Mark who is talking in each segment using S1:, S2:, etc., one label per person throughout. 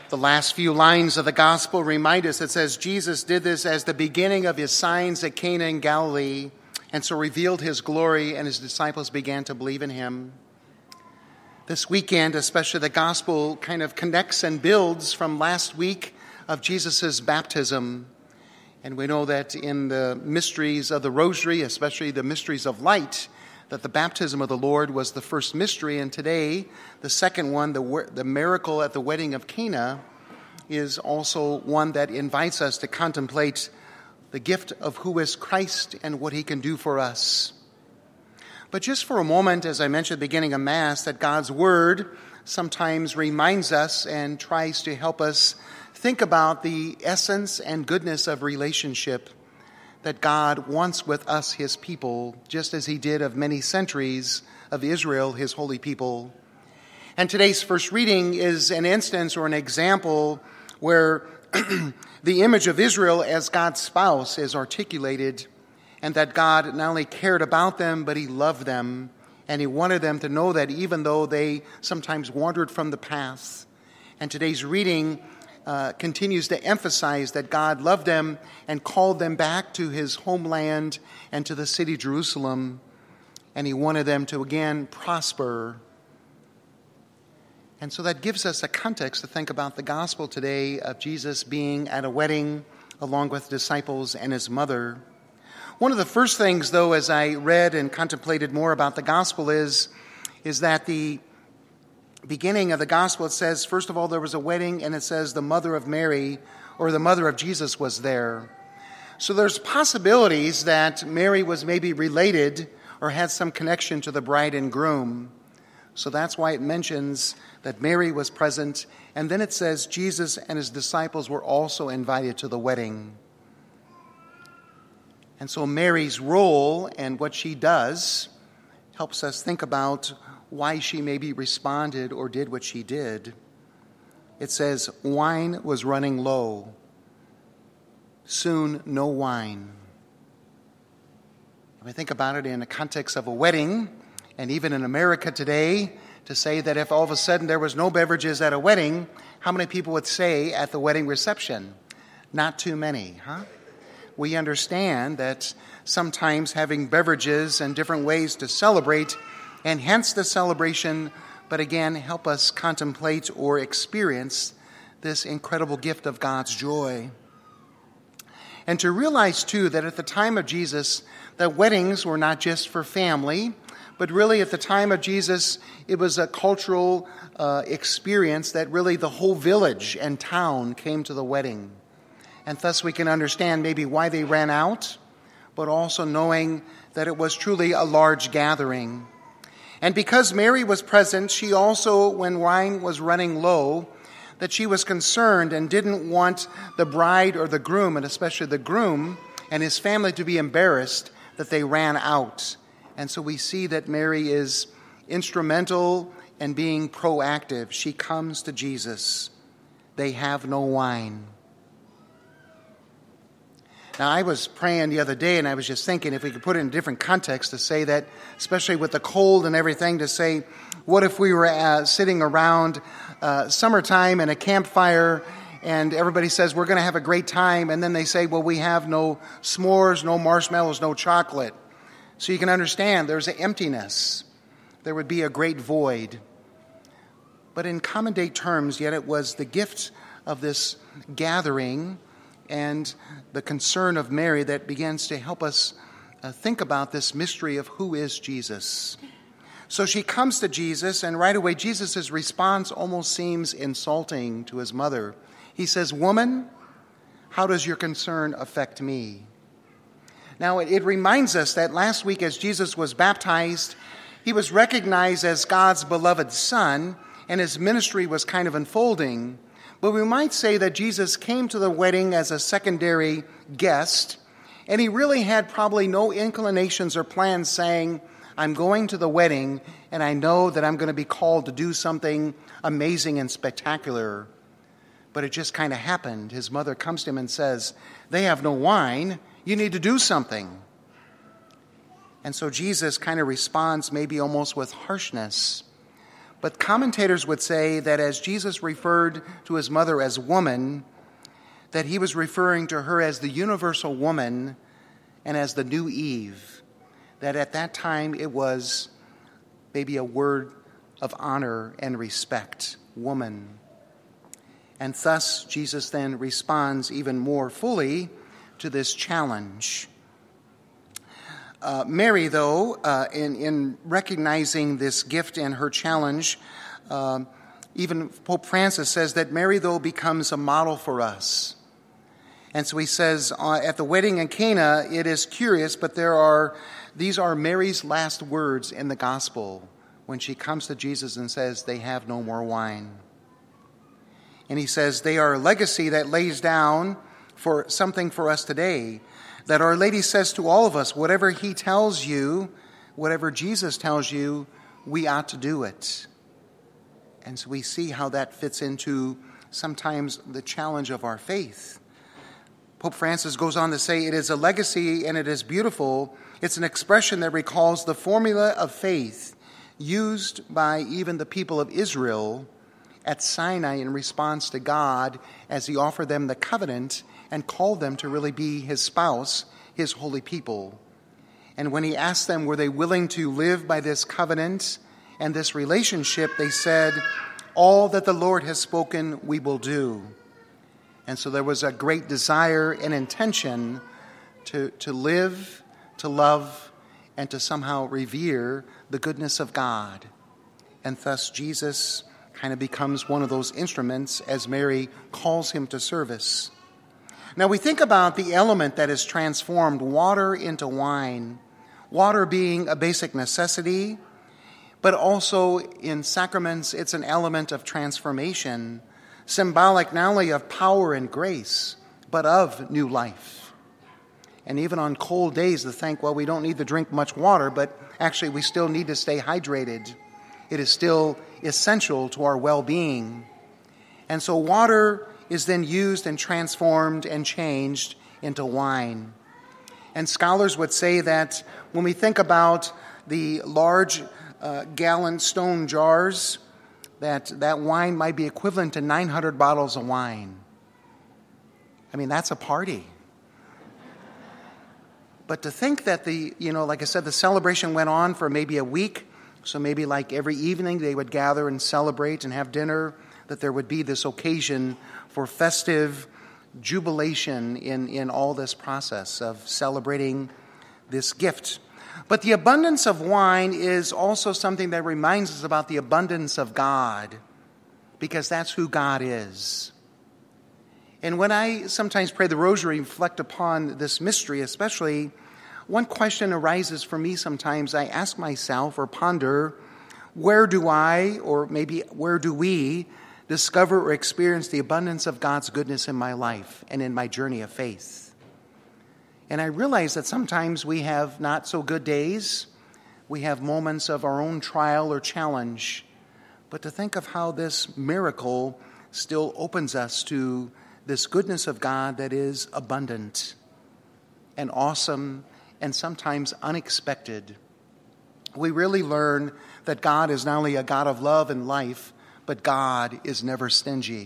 S1: The last few lines of the gospel remind us, it says, Jesus did this as the beginning of his signs at Cana in Galilee, and so revealed his glory, and his disciples began to believe in him. This weekend, especially, the gospel kind of connects and builds from last week of Jesus' baptism. And we know that in the mysteries of the Rosary, especially the mysteries of light, that the baptism of the Lord was the first mystery. And today, the second one, the miracle at the wedding of Cana, is also one that invites us to contemplate the gift of who is Christ and what he can do for us. But just for a moment, as I mentioned at the beginning of Mass, that God's Word sometimes reminds us and tries to help us think about the essence and goodness of relationship that God wants with us, his people, just as he did of many centuries of Israel, his holy people. And today's first reading is an instance or an example where the image of Israel as God's spouse is articulated, and that God not only cared about them, but he loved them, and he wanted them to know that even though they sometimes wandered from the path. And today's reading continues to emphasize that God loved them and called them back to his homeland and to the city Jerusalem, and he wanted them to again prosper. And so that gives us a context to think about the gospel today of Jesus being at a wedding along with disciples and his mother. One of the first things, though, as I read and contemplated more about the gospel is that the beginning of the gospel, it says, first of all, there was a wedding, and it says the mother of Mary, or the mother of Jesus, was there. So there's possibilities that Mary was maybe related or had some connection to the bride and groom. So that's why it mentions that Mary was present, and then it says Jesus and his disciples were also invited to the wedding. And so Mary's role and what she does helps us think about why she maybe responded or did what she did. It says, wine was running low. Soon, no wine. If we think about it in the context of a wedding, and even in America today, to say that if all of a sudden there was no beverages at a wedding, how many people would say at the wedding reception? Not too many, huh? We understand that sometimes having beverages and different ways to celebrate enhance the celebration, but again, help us contemplate or experience this incredible gift of God's joy. And to realize, too, that at the time of Jesus, that weddings were not just for family, but really at the time of Jesus, it was a cultural experience that really the whole village and town came to the wedding. And thus we can understand maybe why they ran out, but also knowing that it was truly a large gathering. And because Mary was present, she also, when wine was running low, that she was concerned and didn't want the bride or the groom, and especially the groom and his family, to be embarrassed that they ran out. And so we see that Mary is instrumental in being proactive. She comes to Jesus. They have no wine. Now, I was praying the other day, and I was just thinking if we could put it in a different context to say that, especially with the cold and everything, to say, what if we were sitting around summertime in a campfire, and everybody says, we're going to have a great time, and then they say, well, we have no s'mores, no marshmallows, no chocolate. So you can understand there's an emptiness. There would be a great void. But in common day terms, yet it was the gift of this gathering and the concern of Mary that begins to help us think about this mystery of who is Jesus. So she comes to Jesus, and right away Jesus' response almost seems insulting to his mother. He says, "Woman, how does your concern affect me?" Now, it reminds us that last week as Jesus was baptized, he was recognized as God's beloved Son, and his ministry was kind of unfolding. But we might say that Jesus came to the wedding as a secondary guest, and he really had probably no inclinations or plans saying, I'm going to the wedding, and I know that I'm going to be called to do something amazing and spectacular. But it just kind of happened. His mother comes to him and says, they have no wine. You need to do something. And so Jesus kind of responds maybe almost with harshness. But commentators would say that as Jesus referred to his mother as woman, that he was referring to her as the universal woman and as the new Eve. That at that time it was maybe a word of honor and respect, woman. And thus Jesus then responds even more fully to this challenge. Mary, though, in recognizing this gift and her challenge, even Pope Francis says that Mary, though, becomes a model for us. And so he says, at the wedding in Cana, it is curious, but these are Mary's last words in the gospel when she comes to Jesus and says, they have no more wine. And he says, they are a legacy that lays down for something for us today, that Our Lady says to all of us, whatever he tells you, whatever Jesus tells you, we ought to do it. And so we see how that fits into sometimes the challenge of our faith. Pope Francis goes on to say, it is a legacy and it is beautiful. It's an expression that recalls the formula of faith used by even the people of Israel at Sinai in response to God as he offered them the covenant and called them to really be his spouse, his holy people. And when he asked them, were they willing to live by this covenant and this relationship, they said, all that the Lord has spoken, we will do. And so there was a great desire and intention to live, to love, and to somehow revere the goodness of God. And thus Jesus kind of becomes one of those instruments as Mary calls him to service. Now we think about the element that has transformed water into wine, water being a basic necessity, but also in sacraments it's an element of transformation, symbolic not only of power and grace, but of new life. And even on cold days to think, well, we don't need to drink much water, but actually we still need to stay hydrated. It is still essential to our well-being. And so water is then used and transformed and changed into wine. And scholars would say that when we think about the large gallon stone jars, that wine might be equivalent to 900 bottles of wine. I mean, that's a party. But to think that like I said, the celebration went on for maybe a week, so maybe like every evening they would gather and celebrate and have dinner, that there would be this occasion for festive jubilation in all this process of celebrating this gift. But the abundance of wine is also something that reminds us about the abundance of God, because that's who God is. And when I sometimes pray the rosary and reflect upon this mystery, especially, one question arises for me sometimes. I ask myself or ponder, where do I, or maybe where do we, discover or experience the abundance of God's goodness in my life and in my journey of faith? And I realize that sometimes we have not so good days. We have moments of our own trial or challenge. But to think of how this miracle still opens us to this goodness of God that is abundant and awesome and sometimes unexpected. We really learn that God is not only a God of love and life, but God is never stingy.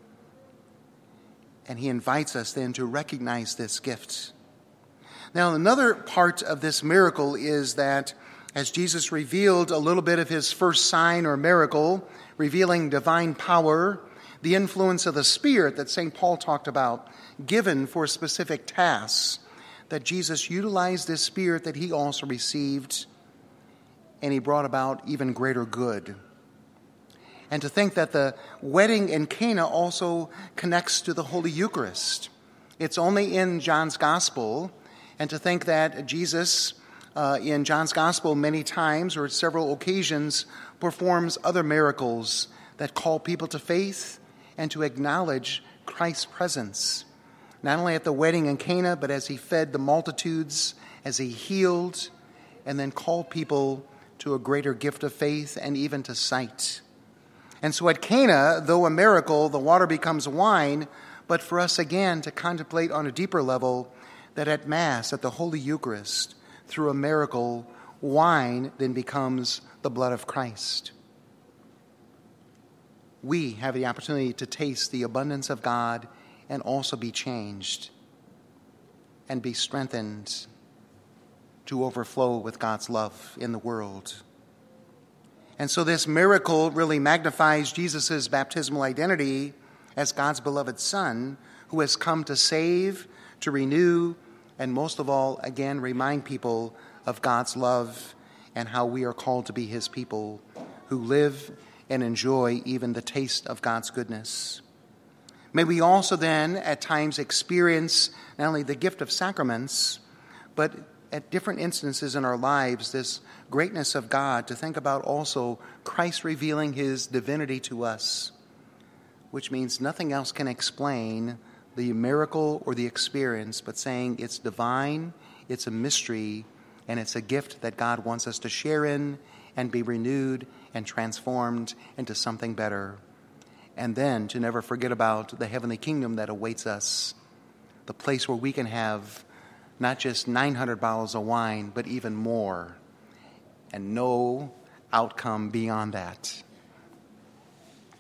S1: And he invites us then to recognize this gift. Now, another part of this miracle is that as Jesus revealed a little bit of his first sign or miracle, revealing divine power, the influence of the Spirit that St. Paul talked about, given for specific tasks, that Jesus utilized this Spirit that he also received, and he brought about even greater good. And to think that the wedding in Cana also connects to the Holy Eucharist. It's only in John's Gospel, and to think that Jesus, in John's Gospel many times or several occasions, performs other miracles that call people to faith and to acknowledge Christ's presence, not only at the wedding in Cana, but as he fed the multitudes, as he healed, and then called people to a greater gift of faith and even to sight. And so at Cana, though a miracle, the water becomes wine, but for us again to contemplate on a deeper level that at Mass, at the Holy Eucharist, through a miracle, wine then becomes the blood of Christ. we have the opportunity to taste the abundance of God and also be changed and be strengthened to overflow with God's love in the world. And so this miracle really magnifies Jesus' baptismal identity as God's beloved Son, who has come to save, to renew, and most of all, again, remind people of God's love and how we are called to be his people who live and enjoy even the taste of God's goodness. May we also then at times experience not only the gift of sacraments, but at different instances in our lives, this greatness of God, to think about also Christ revealing his divinity to us, which means nothing else can explain the miracle or the experience, but saying it's divine, it's a mystery, and it's a gift that God wants us to share in and be renewed and transformed into something better. And then to never forget about the heavenly kingdom that awaits us, the place where we can have not just 900 bottles of wine, but even more, and no outcome beyond that.